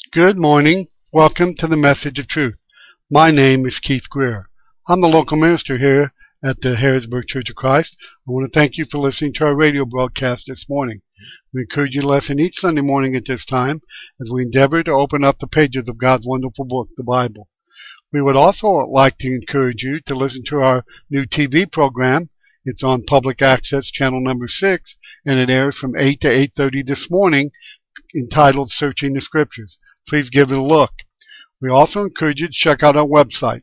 Good morning. Welcome to the Message of Truth. My name is Keith Greer. I'm the local minister here at the Harrisburg Church of Christ. I want to thank you for listening to our radio broadcast this morning. We encourage you to listen each Sunday morning at this time as we endeavor to open up the pages of God's wonderful book, the Bible. We would also like to encourage you to listen to our new TV program. It's on Public Access Channel number 6, and it airs from 8 to 8:30 this morning, entitled Searching the Scriptures. Please give it a look. We also encourage you to check out our website,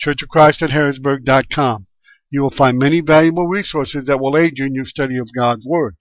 churchofchristatharrisburg.com. You will find many valuable resources that will aid you in your study of God's Word.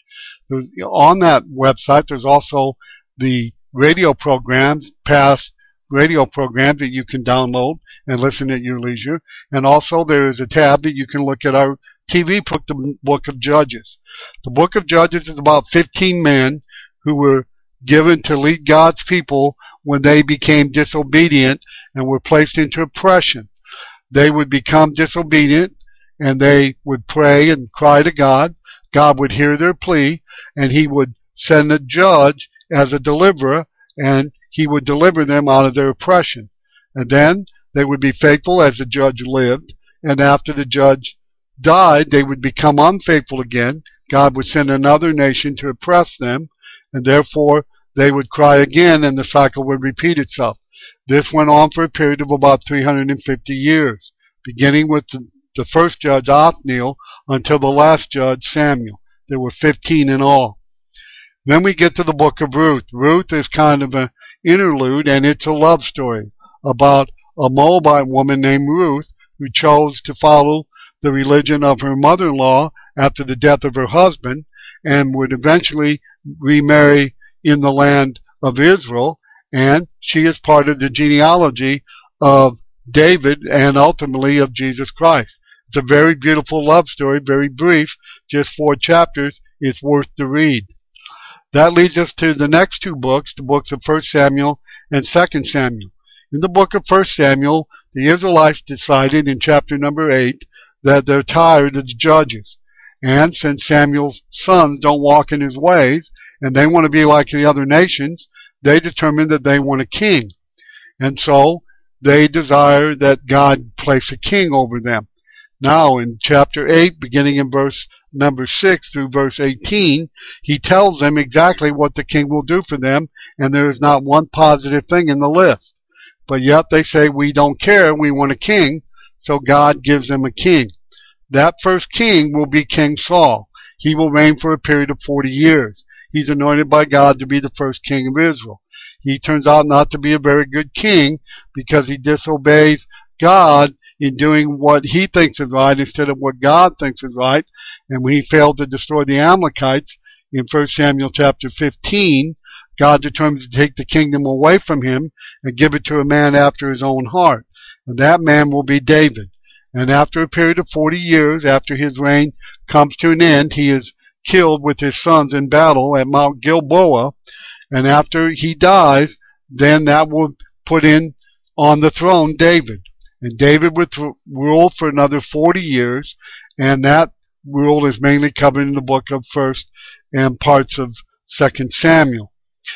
On that website, there's also the radio programs, past radio programs that you can download and listen at your leisure. And also there is a tab that you can look at our TV book, the Book of Judges. The Book of Judges is about 15 men who were given to lead God's people when they became disobedient and were placed into oppression. They would become disobedient and they would pray and cry to God. God would hear their plea and He would send a judge as a deliverer, and He would deliver them out of their oppression. And then they would be faithful as the judge lived, and after the judge died, they would become unfaithful again. God would send another nation to oppress them, and therefore they would cry again, and the cycle would repeat itself. This went on for a period of about 350 years, beginning with the first judge, Othniel, until the last judge, Samuel. There were 15 in all. Then we get to the book of Ruth. Ruth is kind of an interlude, and it's a love story about a Moabite woman named Ruth who chose to follow the religion of her mother-in-law after the death of her husband, and would eventually remarry in the land of Israel, and she is part of the genealogy of David and ultimately of Jesus Christ. It's a very beautiful love story, very brief, just 4 chapters. It's worth the read. That leads us to the next 2 books, the books of 1 Samuel and 2 Samuel. In the book of 1 Samuel, the Israelites decided in chapter number 8 that they're tired of the judges. And since Samuel's sons don't walk in his ways, and they want to be like the other nations, they determined that they want a king. And so they desire that God place a king over them. Now in chapter 8, beginning in verse number 6 through verse 18, he tells them exactly what the king will do for them, and there is not one positive thing in the list. But yet they say, we don't care, we want a king, so God gives them a king. That first king will be King Saul. He will reign for a period of 40 years. He's anointed by God to be the first king of Israel. He turns out not to be a very good king because he disobeys God in doing what he thinks is right instead of what God thinks is right. And when he failed to destroy the Amalekites in 1 Samuel chapter 15, God determines to take the kingdom away from him and give it to a man after his own heart. And that man will be David. And after a period of 40 years, after his reign comes to an end, he is killed with his sons in battle at Mount Gilboa. And after he dies, then that will put in on the throne David. And David would rule for another 40 years, and that rule is mainly covered in the book of 1st and parts of 2nd Samuel.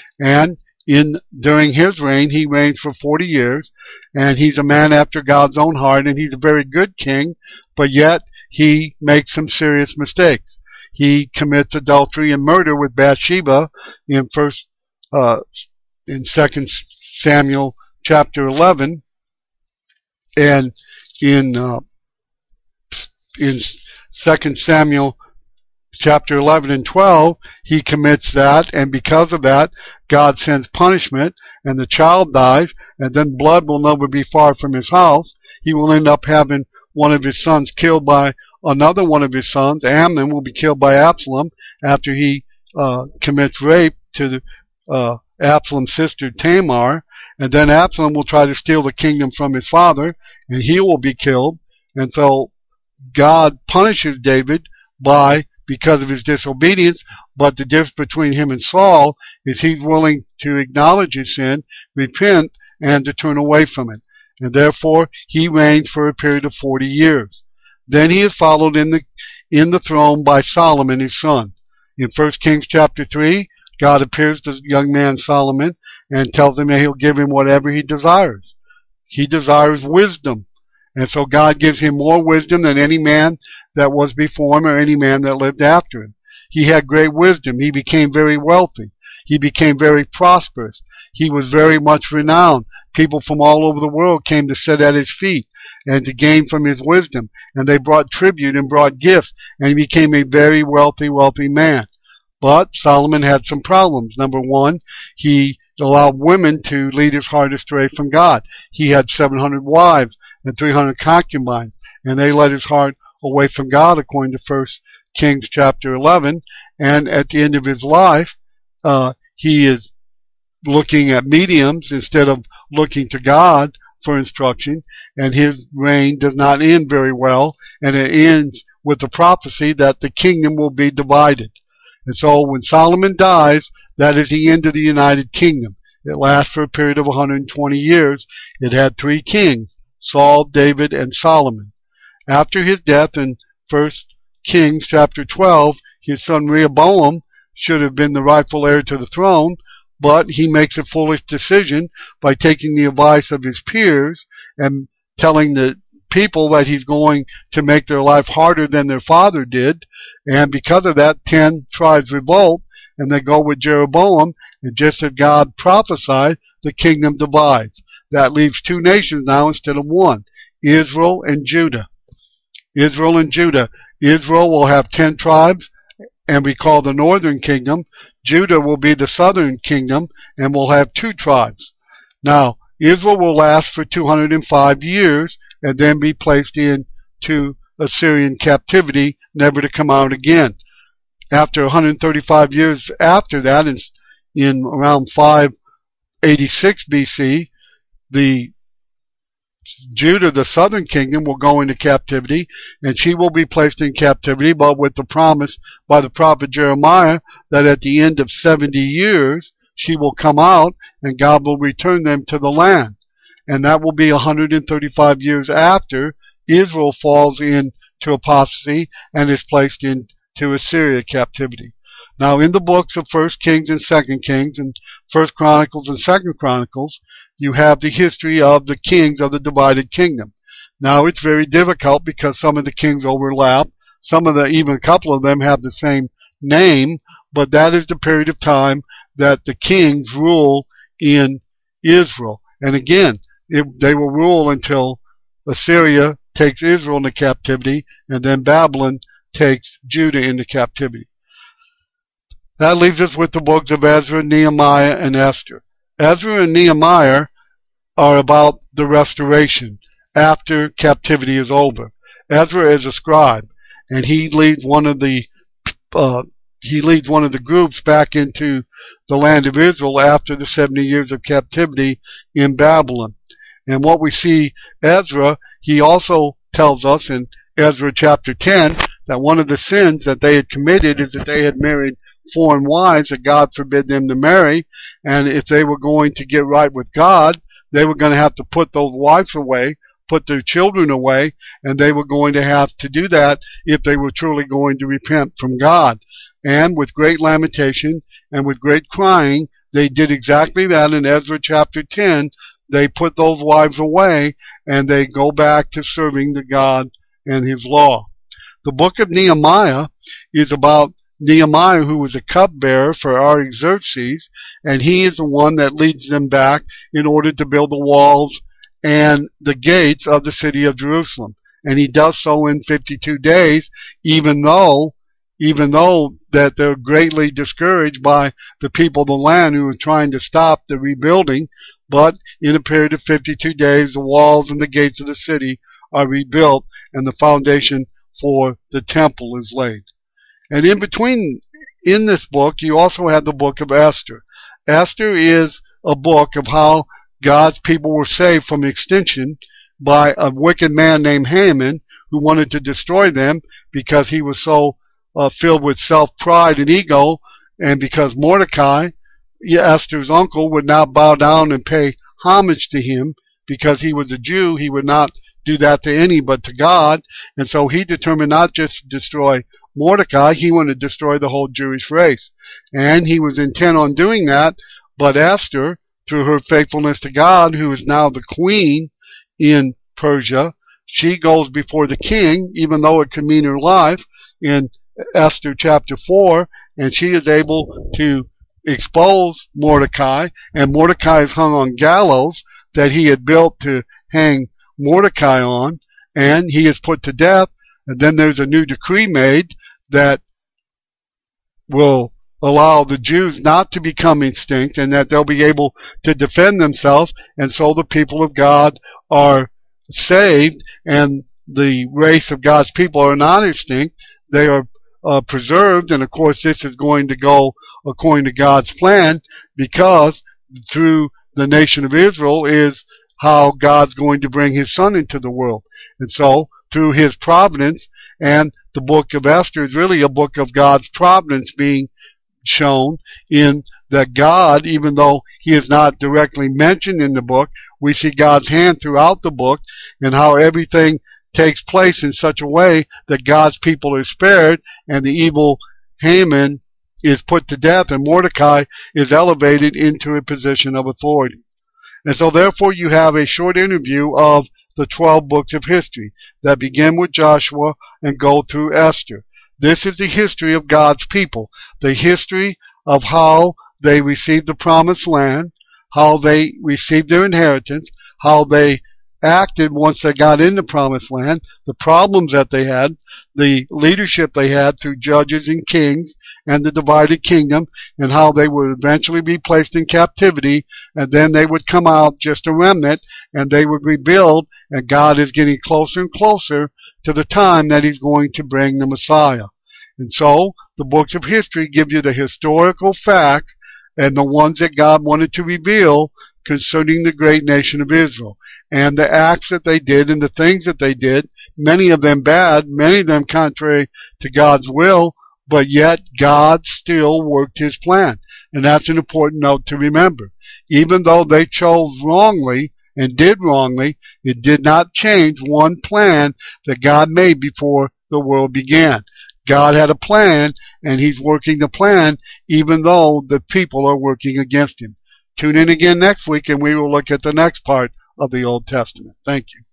And during his reign, he reigns for 40 years, and he's a man after God's own heart, and he's a very good king, but yet he makes some serious mistakes. He commits adultery and murder with Bathsheba in 2nd Samuel chapter 11, and in 2nd Samuel chapter 11 and 12, he commits that, and because of that, God sends punishment, and the child dies, and then blood will never be far from his house. He will end up having one of his sons killed by another one of his sons. Amnon will be killed by Absalom after he commits rape to Absalom's sister Tamar, and then Absalom will try to steal the kingdom from his father, and he will be killed. And so God punishes David because of his disobedience, but the difference between him and Saul is he's willing to acknowledge his sin, repent, and to turn away from it. And therefore he reigned for a period of 40 years. Then he is followed in the throne by Solomon his son. In 1 Kings chapter 3, God appears to young man Solomon and tells him that he'll give him whatever he desires. He desires wisdom. And so God gives him more wisdom than any man that was before him or any man that lived after him. He had great wisdom. He became very wealthy. He became very prosperous. He was very much renowned. People from all over the world came to sit at his feet and to gain from his wisdom. And they brought tribute and brought gifts. And he became a very wealthy man. But Solomon had some problems. Number one, he allowed women to lead his heart astray from God. He had 700 wives and 300 concubines, and they led his heart away from God, according to 1 Kings chapter 11. And at the end of his life, he is looking at mediums instead of looking to God for instruction, and his reign does not end very well, and it ends with the prophecy that the kingdom will be divided. And so when Solomon dies, that is the end of the United Kingdom. It lasts for a period of 120 years. It had 3 kings, Saul, David, and Solomon. After his death in 1 Kings chapter 12, his son Rehoboam should have been the rightful heir to the throne, but he makes a foolish decision by taking the advice of his peers and telling the people that he's going to make their life harder than their father did. And because of that, 10 tribes revolt, and they go with Jeroboam, and just as God prophesied, the kingdom divides. That leaves 2 nations now instead of 1, Israel and Judah. Israel and Judah. Israel will have 10 tribes, and we call the northern kingdom. Judah will be the southern kingdom, and will have 2 tribes. Now, Israel will last for 205 years, and then be placed into Assyrian captivity, never to come out again. After 135 years after that, in around 586 BC, the Judah, the southern kingdom, will go into captivity, and she will be placed in captivity, but with the promise by the prophet Jeremiah that at the end of 70 years, she will come out, and God will return them to the land. And that will be 135 years after Israel falls into apostasy and is placed into Assyria captivity. Now, in the books of 1 Kings and 2 Kings and 1 Chronicles and 2 Chronicles, you have the history of the kings of the divided kingdom. Now, it's very difficult because some of the kings overlap. Even a couple of them have the same name, but that is the period of time that the kings rule in Israel. And again, they will rule until Assyria takes Israel into captivity, and then Babylon takes Judah into captivity. That leaves us with the books of Ezra, Nehemiah, and Esther. Ezra and Nehemiah are about the restoration after captivity is over. Ezra is a scribe, and he leads one of the groups back into the land of Israel after the 70 years of captivity in Babylon. And what we see Ezra, he also tells us in Ezra chapter 10 that one of the sins that they had committed is that they had married foreign wives that God forbid them to marry, and if they were going to get right with God, they were going to have to put those wives away, put their children away, and they were going to have to do that if they were truly going to repent from God. And with great lamentation and with great crying, they did exactly that in Ezra chapter 10. They put those wives away, and they go back to serving the God and His law. The book of Nehemiah is about Nehemiah, who was a cupbearer for Artaxerxes, and he is the one that leads them back in order to build the walls and the gates of the city of Jerusalem. And he does so in 52 days, even though that they're greatly discouraged by the people of the land who are trying to stop the rebuilding. But in a period of 52 days, the walls and the gates of the city are rebuilt, and the foundation for the temple is laid. And in between, in this book, you also have the book of Esther. Esther is a book of how God's people were saved from extinction by a wicked man named Haman, who wanted to destroy them because he was so filled with self-pride and ego, and because Mordecai, Esther's uncle, would not bow down and pay homage to him because he was a Jew. He would not do that to any but to God, and so he determined not just to destroy Mordecai, he wanted to destroy the whole Jewish race. And he was intent on doing that, but Esther, through her faithfulness to God, who is now the queen in Persia, she goes before the king, even though it could mean her life, in Esther chapter 4, and she is able to expose Mordecai, and Mordecai is hung on gallows that he had built to hang Mordecai on, and he is put to death, and then there's a new decree made that will allow the Jews not to become extinct, and that they'll be able to defend themselves, and so the people of God are saved, and the race of God's people are not extinct. They are preserved, and of course this is going to go according to God's plan, because through the nation of Israel is how God's going to bring His Son into the world. And so, through His providence, and the book of Esther is really a book of God's providence being shown, in that God, even though He is not directly mentioned in the book, we see God's hand throughout the book, and how everything takes place in such a way that God's people are spared, and the evil Haman is put to death, and Mordecai is elevated into a position of authority. And so therefore you have a short interview of the 12 books of history that begin with Joshua and go through Esther. This is the history of God's people, the history of how they received the promised land, how they received their inheritance, how they acted once they got in the promised land, the problems that they had, the leadership they had through judges and kings, and the divided kingdom, and how they would eventually be placed in captivity, and then they would come out just a remnant, and they would rebuild, and God is getting closer and closer to the time that He's going to bring the Messiah. And so, the books of history give you the historical facts, and the ones that God wanted to reveal concerning the great nation of Israel, and the acts that they did and the things that they did, many of them bad, many of them contrary to God's will, but yet God still worked His plan. And that's an important note to remember. Even though they chose wrongly and did wrongly, it did not change one plan that God made before the world began. God had a plan, and He's working the plan even though the people are working against Him. Tune in again next week, and we will look at the next part of the Old Testament. Thank you.